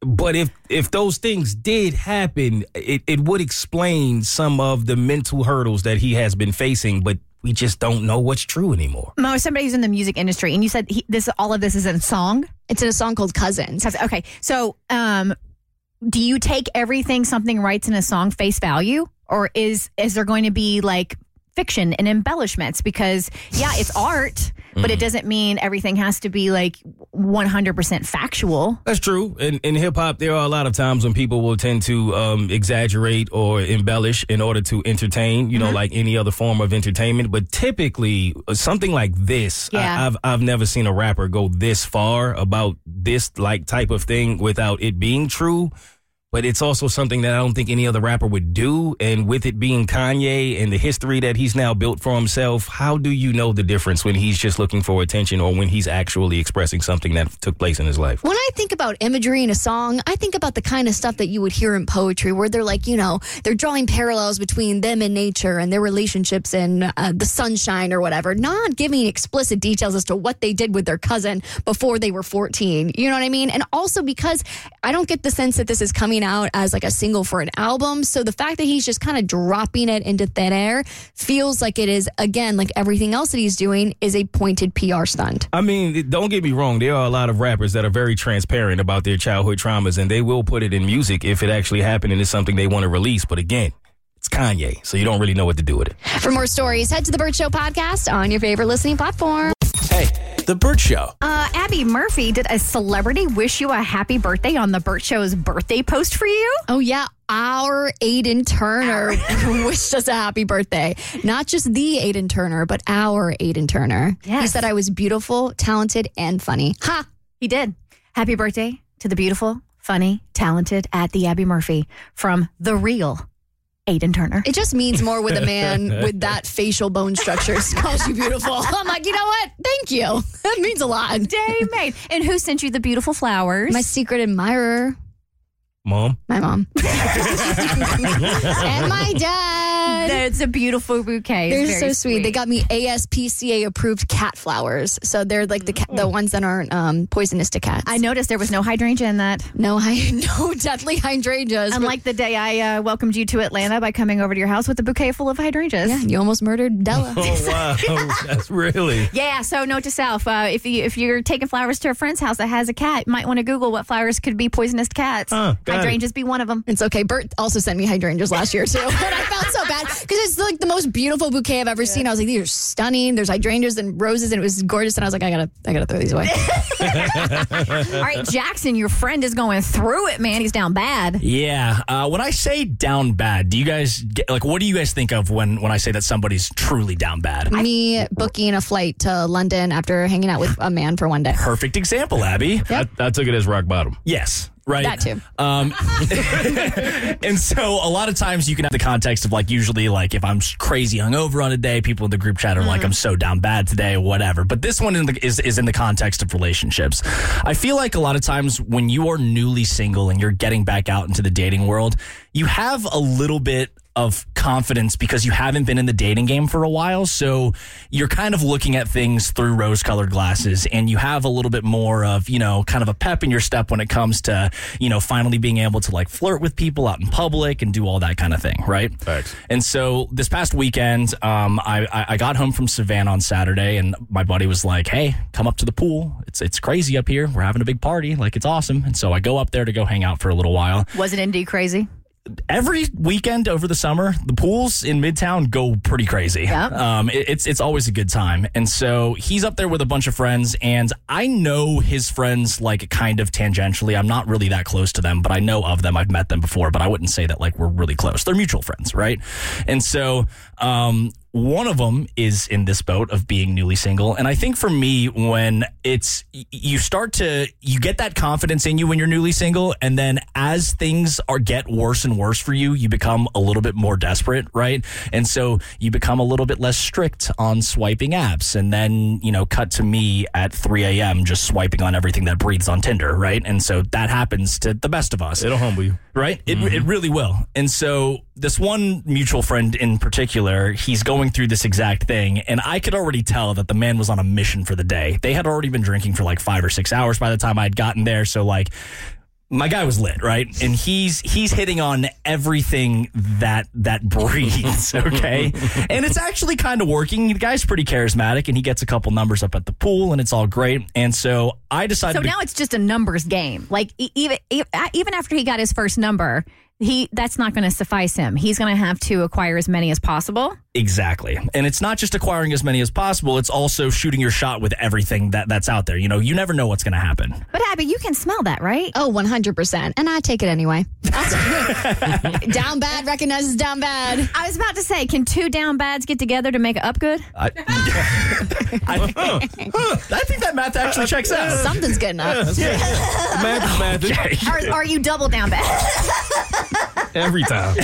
Speaker 8: But if if those things did happen, it, it would explain some of the mental hurdles that he has been facing, but we just don't know what's true anymore.
Speaker 5: Mo, somebody who's in the music industry, and you said he, this all of this is in a song?
Speaker 7: It's in a song called Cousins.
Speaker 5: Okay, so um, do you take everything something writes in a song face value? Or is is there going to be like fiction and embellishments? Because, yeah, it's art, but it doesn't mean everything has to be like one hundred percent factual.
Speaker 8: That's true. In, in hip hop, there are a lot of times when people will tend to um, exaggerate or embellish in order to entertain, you know,
Speaker 5: Mm-hmm.
Speaker 8: like any other form of entertainment. But typically, something like this,
Speaker 5: Yeah.
Speaker 8: I, I've I've never seen a rapper go this far about this like type of thing without it being true. But it's also something that I don't think any other rapper would do. And with it being Kanye and the history that he's now built for himself, how do you know the difference when he's just looking for attention or when he's actually expressing something that took place in his life?
Speaker 7: When I think about imagery in a song, I think about the kind of stuff that you would hear in poetry where they're like, you know, they're drawing parallels between them and nature and their relationships and uh, the sunshine or whatever, not giving explicit details as to what they did with their cousin before they were fourteen. You know what I mean? And also because I don't get the sense that this is coming out as like a single for an album. So the fact that he's just kind of dropping it into thin air feels like it is, again, like everything else that he's doing is a pointed P R stunt.
Speaker 8: I mean, don't get me wrong. There are a lot of rappers that are very transparent about their childhood traumas, and they will put it in music if it actually happened and it's something they want to release. But again, it's Kanye, so you don't really know what to do with it.
Speaker 7: For more stories, head to the Burt Show podcast on your favorite listening platform.
Speaker 2: Hey, The Burt Show.
Speaker 5: Uh, Abby Murphy, did a celebrity wish you a happy birthday on the Burt Show's birthday post for you?
Speaker 7: Oh, yeah. Our Aiden Turner wished us a happy birthday. Not just the Aiden Turner, but our Aiden Turner.
Speaker 5: Yes.
Speaker 7: He said I was beautiful, talented, and funny. Ha!
Speaker 5: He did. Happy birthday to the beautiful, funny, talented at the Abby Murphy from The Real Aiden Turner.
Speaker 7: It just means more with a man with that facial bone structure calls you beautiful. I'm like, you know what? Thank you. That means a lot.
Speaker 5: Day made. And who sent you the beautiful flowers?
Speaker 7: My secret admirer.
Speaker 8: Mom?
Speaker 7: My mom. And my dad.
Speaker 5: It's a beautiful bouquet.
Speaker 7: They're
Speaker 5: It's
Speaker 7: so
Speaker 5: very
Speaker 7: sweet. They got me A S P C A approved cat flowers. So they're like the ca- the ones that aren't um, poisonous to cats.
Speaker 5: I noticed there was no hydrangea in that.
Speaker 7: No, hy- no deadly hydrangeas.
Speaker 5: Unlike the day I uh, welcomed you to Atlanta by coming over to your house with a bouquet full of hydrangeas.
Speaker 7: Yeah, you almost murdered Della.
Speaker 8: Oh, wow. That's really...
Speaker 5: Yeah, so note to self, uh, if, you, if you're taking flowers to a friend's house that has a cat, you might want to Google what flowers could be poisonous to cats.
Speaker 8: Huh, got it.
Speaker 5: Hydrangeas be one of them.
Speaker 7: It's okay. Bert also sent me hydrangeas last year, too. But I felt so bad because it's like the most beautiful bouquet I've ever seen. I was like, these are stunning. There's hydrangeas and roses, and it was gorgeous. And I was like, I gotta, I gotta throw these away.
Speaker 5: All right, Jackson, your friend is going through it, man. He's down bad.
Speaker 21: Yeah. Uh, when I say down bad, do you guys get, like, what do you guys think of when, when I say that somebody's truly down bad?
Speaker 7: Me booking a flight to London after hanging out with a man for one day.
Speaker 21: Perfect example, Abby.
Speaker 8: I, I took it as rock bottom.
Speaker 21: Yes. Right.
Speaker 7: That too.
Speaker 21: Um, and so a lot of times you can have the context of like, usually like if I'm crazy hungover on a day, people in the group chat are like, I'm so down bad today or whatever. But this one in the, is, is in the context of relationships. I feel like a lot of times when you are newly single and you're getting back out into the dating world, you have a little bit of confidence because you haven't been in the dating game for a while. So you're kind of looking at things through rose-colored glasses, and you have a little bit more of, you know, kind of a pep in your step when it comes to, you know, finally being able to like flirt with people out in public and do all that kind of thing, right?
Speaker 8: Thanks.
Speaker 21: And so this past weekend, um, I, I got home from Savannah on Saturday, and my buddy was like, hey, come up to the pool. It's, it's crazy up here. We're having a big party. Like, it's awesome. And so I go up there to go hang out for a little while.
Speaker 5: Was it indeed crazy?
Speaker 21: Every weekend over the summer, the pools in Midtown go pretty crazy.
Speaker 5: Yeah.
Speaker 21: Um, it, it's it's always a good time. And so he's up there with a bunch of friends, and I know his friends like kind of tangentially. I'm not really that close to them, but I know of them. I've met them before, but I wouldn't say that like we're really close. They're mutual friends, right? And so um, one of them is in this boat of being newly single. And I think for me, when it's, you start to, you get that confidence in you when you're newly single. And then as things are get worse and worse for you, you become a little bit more desperate, right? And so you become a little bit less strict on swiping apps. And then, you know, cut to me at three a.m. just swiping on everything that breathes on Tinder, right? And so that happens to the best of us.
Speaker 8: It'll humble you.
Speaker 21: Right? It, mm-hmm. it really will. And so this one mutual friend in particular, he's going through this exact thing. And I could already tell that the man was on a mission for the day. They had already been drinking for like five or six hours by the time I'd gotten there. So like my guy was lit, right? And he's he's hitting on everything that that breathes, okay? And it's actually kind of working. The guy's pretty charismatic, and he gets a couple numbers up at the pool, and it's all great. And so I decided
Speaker 5: So
Speaker 21: to,
Speaker 5: now it's just a numbers game. Like e- even e- even after he got his first number, he that's not going to suffice him. He's going to have to acquire as many as possible.
Speaker 21: Exactly. And it's not just acquiring as many as possible, it's also shooting your shot with everything that, that's out there. You know, you never know what's going to happen.
Speaker 5: But Abby, you can smell that, right?
Speaker 7: Oh, one hundred percent. And I take it anyway. Down bad recognizes down bad.
Speaker 5: I was about to say, can two down bads get together to make it up good?
Speaker 21: I, I, I think that math actually checks out.
Speaker 7: Something's good enough.
Speaker 8: Yeah. Math is math.
Speaker 21: Okay.
Speaker 5: Are, are you double down bad?
Speaker 8: Every time.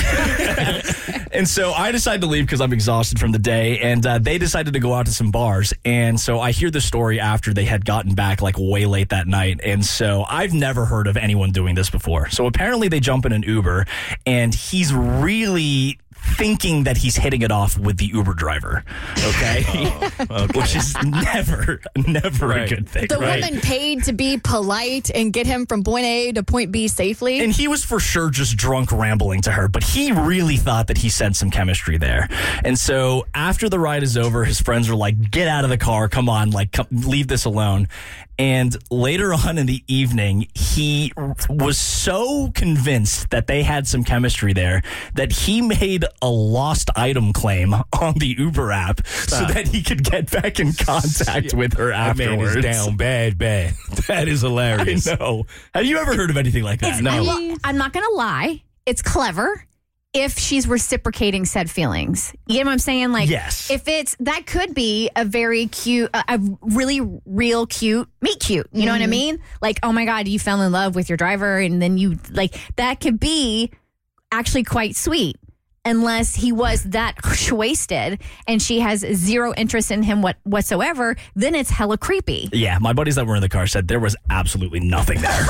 Speaker 21: And so I decided to leave because I'm exhausted from the day, and uh, they decided to go out to some bars. And so I hear the story after they had gotten back like way late that night. And so I've never heard of anyone doing this before. So apparently they jump in an Uber, and he's really thinking that he's hitting it off with the Uber driver, okay?
Speaker 8: Oh, okay.
Speaker 21: Which is never, never
Speaker 8: Right.
Speaker 21: a good thing,
Speaker 7: The
Speaker 21: right?
Speaker 7: woman paid to be polite and get him from point A to point B safely.
Speaker 21: And he was for sure just drunk rambling to her, but he really thought that he sensed some chemistry there. And so after the ride is over, his friends are like, get out of the car. Come on, like, come, leave this alone. And later on in the evening, he was so convinced that they had some chemistry there that he made a lost item claim on the Uber app
Speaker 8: Stop.
Speaker 21: so that he could get back in contact with her
Speaker 8: That man
Speaker 21: afterwards.
Speaker 8: is down bad, bad. That is hilarious.
Speaker 21: I know. Have you ever heard of anything like that?
Speaker 5: It's, well, I'm not going to lie. It's clever if she's reciprocating said feelings. You know what I'm saying? Like,
Speaker 21: Yes.
Speaker 5: if it's, that could be a very cute, a, a really real cute, meet cute. You know what I
Speaker 7: Mhm.
Speaker 5: mean? Like, oh my God, you fell in love with your driver, and then you, like, that could be actually quite sweet. Unless he was that wasted and she has zero interest in him what, whatsoever, then it's hella creepy.
Speaker 21: Yeah, my buddies that were in the car said there was absolutely nothing there.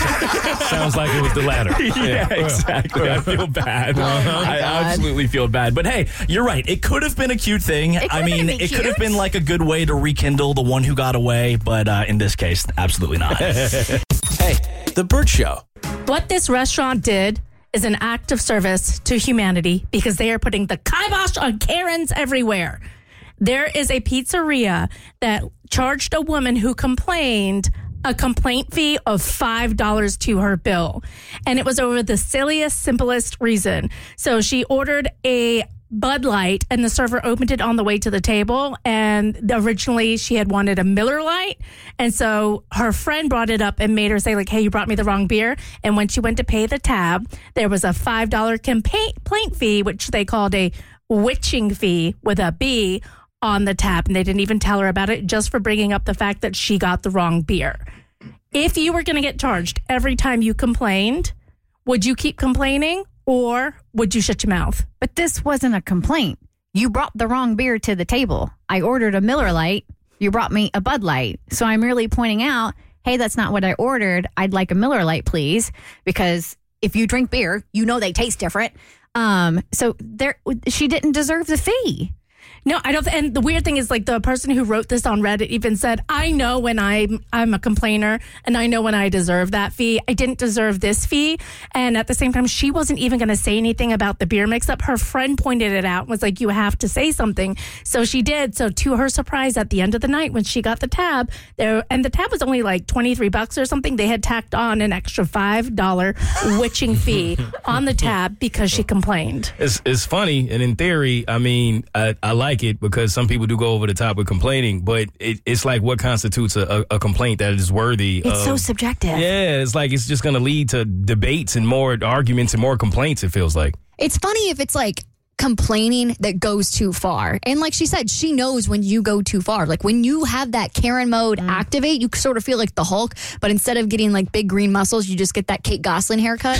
Speaker 8: Sounds like it was the latter.
Speaker 21: Yeah, exactly. I feel bad. I absolutely feel bad. But hey, you're right. It could have been a cute thing.
Speaker 5: It
Speaker 21: I
Speaker 5: could have
Speaker 21: mean,
Speaker 5: been
Speaker 21: it could have
Speaker 5: cute.
Speaker 21: been like a good way to rekindle the one who got away. But uh, in this case, absolutely not.
Speaker 2: Hey, The Burt Show.
Speaker 9: What this restaurant did is an act of service to humanity because they are putting the kibosh on Karens everywhere. There is a pizzeria that charged a woman who complained a complaint fee of five dollars to her bill. And it was over the silliest, simplest reason. So she ordered a Bud Light, and the server opened it on the way to the table. And originally she had wanted a Miller Lite. And so her friend brought it up and made her say, like, hey, you brought me the wrong beer. And when she went to pay the tab, there was a five dollars complaint fee, which they called a witching fee with a B on the tab. And they didn't even tell her about it just for bringing up the fact that she got the wrong beer. If you were going to get charged every time you complained, would you keep complaining? Or would you shut your mouth?
Speaker 5: But this wasn't a complaint. You brought the wrong beer to the table. I ordered a Miller Lite. You brought me a Bud Light. So I'm merely pointing out, hey, that's not what I ordered. I'd like a Miller Lite, please. Because if you drink beer, you know they taste different. Um, so there, she didn't deserve the fee.
Speaker 9: No, I don't. And the weird thing is, like, the person who wrote this on Reddit even said, I know when I'm, I'm a complainer and I know when I deserve that fee. I didn't deserve this fee. And at the same time, she wasn't even going to say anything about the beer mix up. Her friend pointed it out and was like, you have to say something. So she did. So to her surprise, at the end of the night, when she got the tab there, and the tab was only like twenty-three bucks or something, they had tacked on an extra five dollars witching fee on the tab because she complained.
Speaker 8: It's it's funny, and in theory, I mean, I, I like it because some people do go over the top with complaining, but it, it's like what constitutes a, a, a complaint that is worthy.
Speaker 5: It's
Speaker 8: of,
Speaker 5: so subjective.
Speaker 8: Yeah, it's like it's just going to lead to debates and more arguments and more complaints, it feels like.
Speaker 7: It's funny if it's like complaining that goes too far. And like she said, she knows when you go too far. Like when you have that Karen mode
Speaker 5: Mm.
Speaker 7: activate, you sort of feel like the Hulk, but instead of getting like big green muscles, you just get that Kate Gosselin haircut.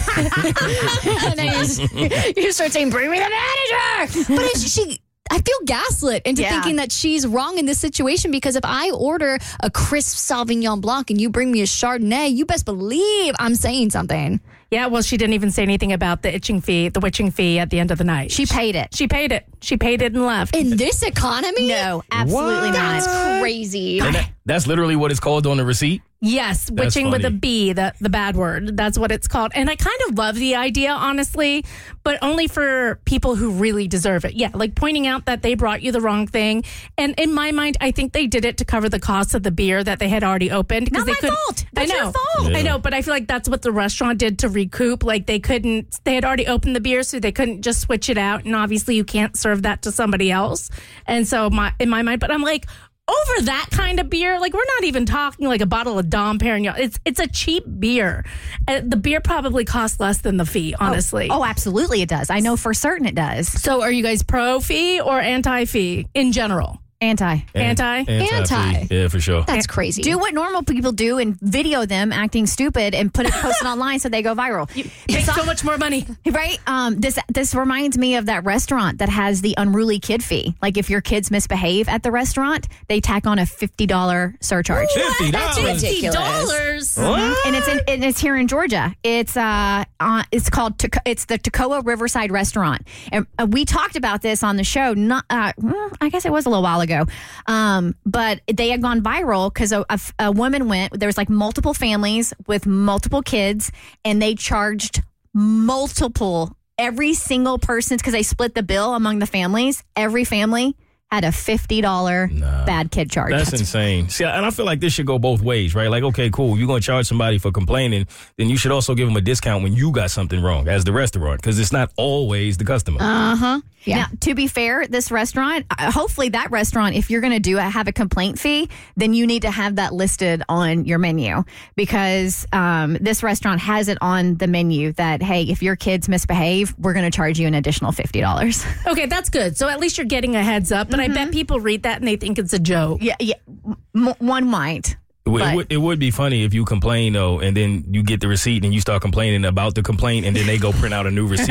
Speaker 7: And then you just, you just start saying, bring me the manager. But it's, she... I feel gaslit into
Speaker 5: Yeah.
Speaker 7: thinking that she's wrong in this situation because if I order a crisp Sauvignon Blanc and you bring me a Chardonnay, you best believe I'm saying something.
Speaker 9: Yeah, well, she didn't even say anything about the itching fee, the witching fee at the end of the night.
Speaker 5: She paid it.
Speaker 9: She paid it. She paid it and left.
Speaker 7: In this economy?
Speaker 5: No, absolutely
Speaker 7: That's
Speaker 5: not.
Speaker 7: crazy.
Speaker 8: And that, that's literally what it's called on the receipt.
Speaker 9: Yes,
Speaker 8: That's
Speaker 9: witching with a
Speaker 8: funny.
Speaker 9: B, the, the bad word. That's what it's called. And I kind of love the idea, honestly, but only for people who really deserve it. Yeah, like pointing out that they brought you the wrong thing. And in my mind, I think they did it to cover the cost of the beer that they had already opened.
Speaker 5: Not
Speaker 9: they
Speaker 5: my
Speaker 9: couldn't-
Speaker 5: fault.
Speaker 9: I
Speaker 5: That's
Speaker 9: know.
Speaker 5: your fault.
Speaker 9: I
Speaker 8: Yeah.
Speaker 9: know, but I feel like that's what the restaurant did to recoup. Like they couldn't, they had already opened the beer, so they couldn't just switch it out. And obviously you can't serve that to somebody else. And so my in my mind, but I'm like, over that kind of beer, like we're not even talking like a bottle of Dom Perignon. It's it's a cheap beer. Uh, the beer probably costs less than the fee, honestly.
Speaker 5: Oh, absolutely it does. I know for certain it does.
Speaker 9: So are you guys pro fee or anti fee in general?
Speaker 5: Anti.
Speaker 9: Anti?
Speaker 8: Anti. Yeah, for sure.
Speaker 7: That's crazy.
Speaker 5: Do what normal people do and video them acting stupid and put it post it online so they go viral.
Speaker 9: Make so much more money.
Speaker 5: Right? Um, this this reminds me of that restaurant that has the unruly kid fee. Like if your kids misbehave at the restaurant, they tack on a fifty dollars surcharge.
Speaker 8: fifty dollars.
Speaker 7: That's ridiculous.
Speaker 9: Dollars.
Speaker 5: Mhm. And it's in, and it's here in Georgia. It's uh, uh it's called Taco- it's the Toccoa Riverside Restaurant, and uh, we talked about this on the show. Not uh, mm, I guess it was a little while ago. Um, but they had gone viral because a, a, a woman went. There was like multiple families with multiple kids, and they charged multiple every single person because they split the bill among the families. Every family had a fifty dollars bad kid charge.
Speaker 8: That's insane. See, and I feel like this should go both ways, right? Like, okay, cool. You're going to charge somebody for complaining, then you should also give them a discount when you got something wrong as the restaurant, because it's not always the customer.
Speaker 5: Uh huh.
Speaker 7: Yeah.
Speaker 5: Now, to be fair, this restaurant, uh, hopefully that restaurant, if you're going to do a, have a complaint fee, then you need to have that listed on your menu because um, this restaurant has it on the menu that, hey, if your kids misbehave, we're going to charge you an additional fifty dollars.
Speaker 9: Okay, that's good. So at least you're getting a heads up. But I bet people read that and they think it's a joke.
Speaker 5: Yeah, yeah. M- one might.
Speaker 8: It would,
Speaker 5: But-
Speaker 8: it, would, it would be funny if you complain, though, and then you get the receipt and you start complaining about the complaint, and then they go print out a new receipt.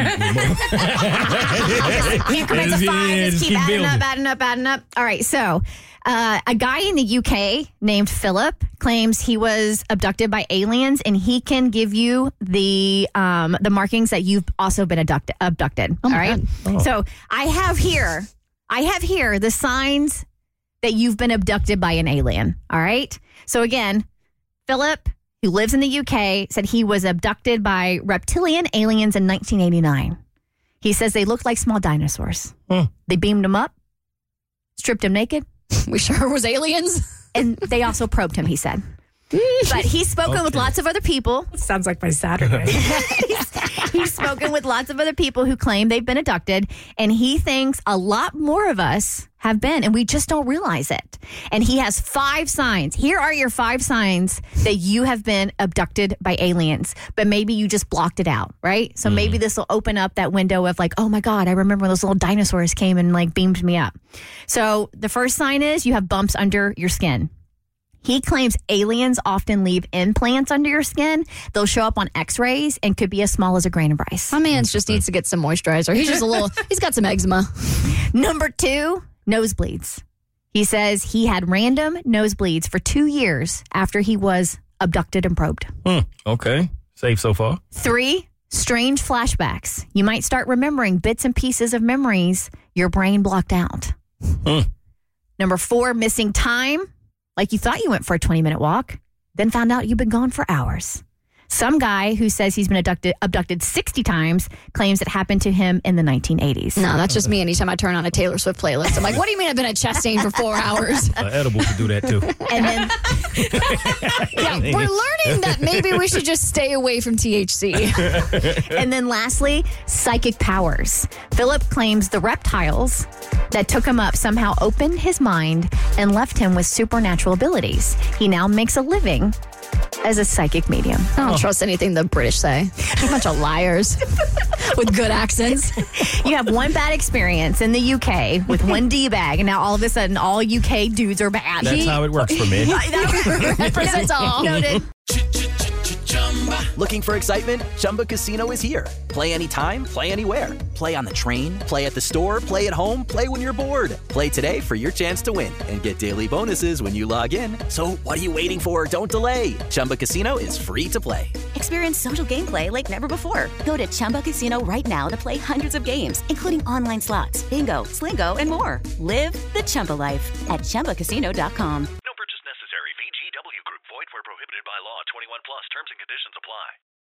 Speaker 5: Increments of five,
Speaker 8: Yeah,
Speaker 5: just
Speaker 8: just
Speaker 5: keep
Speaker 8: keep
Speaker 5: adding
Speaker 8: building.
Speaker 5: up, adding up, adding up. All right, so uh, a guy in the U K named Philip claims he was abducted by aliens, and he can give you the um, the markings that you've also been abducted. abducted all right,
Speaker 7: God.
Speaker 8: Oh.
Speaker 5: so I have here, I have here the signs that you've been abducted by an alien. All right, so again, Philip, who lives in the U K, said he was abducted by reptilian aliens in nineteen eighty-nine. He says they looked like small dinosaurs.
Speaker 8: Hmm.
Speaker 5: They beamed him up, stripped him naked,
Speaker 7: We sure was aliens.
Speaker 5: and they also probed him, he said. But he's spoken with
Speaker 8: Okay.
Speaker 5: lots of other people.
Speaker 9: Sounds like my Saturday.
Speaker 5: He's spoken with lots of other people who claim they've been abducted, and he thinks a lot more of us have been, and we just don't realize it. And he has five signs. Here are your five signs that you have been abducted by aliens, but maybe you just blocked it out, right? So maybe this will open up that window of like, oh my God, I remember when those little dinosaurs came and like beamed me up. So the first sign is you have bumps under your skin. He claims aliens often leave implants under your skin. They'll show up on x-rays and could be as small as a grain of rice.
Speaker 7: My man just needs to get some moisturizer. He's just a little, he's got some eczema.
Speaker 5: Number two, nosebleeds. He says he had random nosebleeds for two years after he was abducted and probed.
Speaker 8: Hmm. Okay. Safe so far.
Speaker 5: Three, strange flashbacks. You might start remembering bits and pieces of memories your brain blocked out.
Speaker 8: Hmm.
Speaker 5: Number four, missing time. Like you thought you went for a twenty-minute walk, then found out you've been gone for hours. Some guy who says he's been abducted, abducted sixty times claims it happened to him in the nineteen eighties.
Speaker 7: No, that's just me anytime I turn on a Taylor Swift playlist. I'm like, what do you mean I've been at Chastain for four hours?
Speaker 8: Uh, edible could do that, too.
Speaker 5: And then
Speaker 7: Yeah, we're learning that maybe we should just stay away from T H C.
Speaker 5: And then lastly, psychic powers. Philip claims the reptiles that took him up somehow opened his mind and left him with supernatural abilities. He now makes a living as a psychic medium.
Speaker 7: I don't trust anything the British say. A bunch of liars with good accents.
Speaker 5: You have one bad experience in the U K with one D-bag, and now all of a sudden all U K dudes are bad.
Speaker 8: That's how it works for me.
Speaker 5: That
Speaker 7: represents all.
Speaker 5: Noted.
Speaker 2: Looking for excitement? Chumba Casino is here. Play anytime, play anywhere. Play on the train, play at the store, play at home, play when you're bored. Play today for your chance to win and get daily bonuses when you log in. So what are you waiting for? Don't delay. Chumba Casino is free to play.
Speaker 11: Experience social gameplay like never before. Go to Chumba Casino right now to play hundreds of games, including online slots, bingo, Slingo, and more. Live the Chumba life at Chumba Casino dot com.